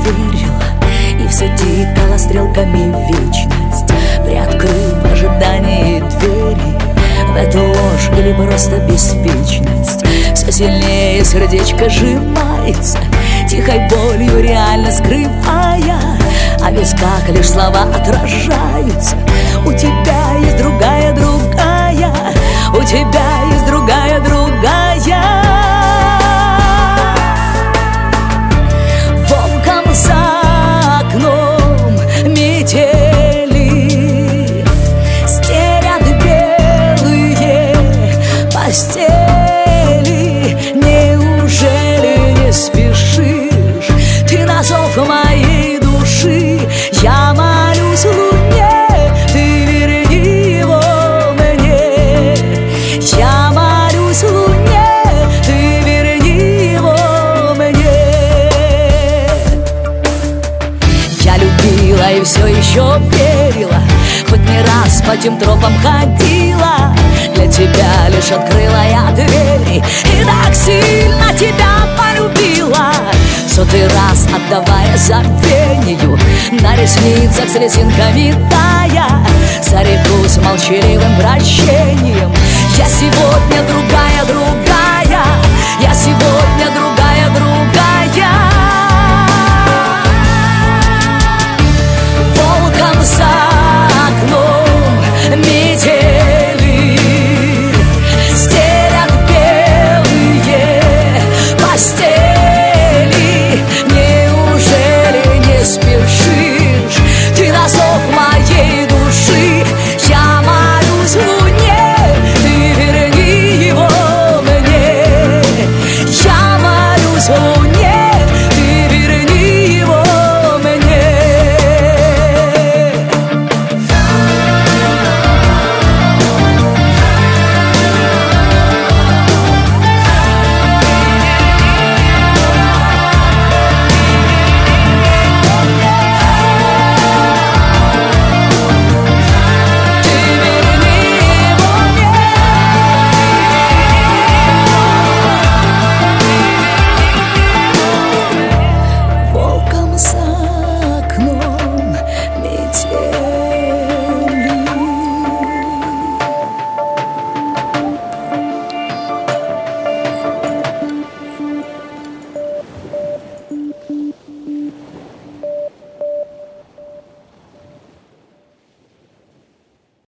верил, и все тикала стрелками вечность. Приоткрыв в ожидании двери в эту ложь или просто беспечность, все сильнее сердечко сжимается, тихой болью реально скрывая, а в висках лишь слова отражаются. У тебя есть другая, другая, у тебя есть другая, другая. Волком за окном метели стерят белые постели. Неужели не спешишь ты на зов моей души? Я молюсь луне, ты верни его мне. Я молюсь луне, ты верни его мне. Я любила и все еще верила, хоть не раз по тем тропам ходила. Для тебя лишь открыла я двери и так сильно тебя полюбила, в сотый раз отдавая забвению, на ресницах с резинками тая, зарекусь молчаливым прощением. Я сегодня другая, другая, я сегодня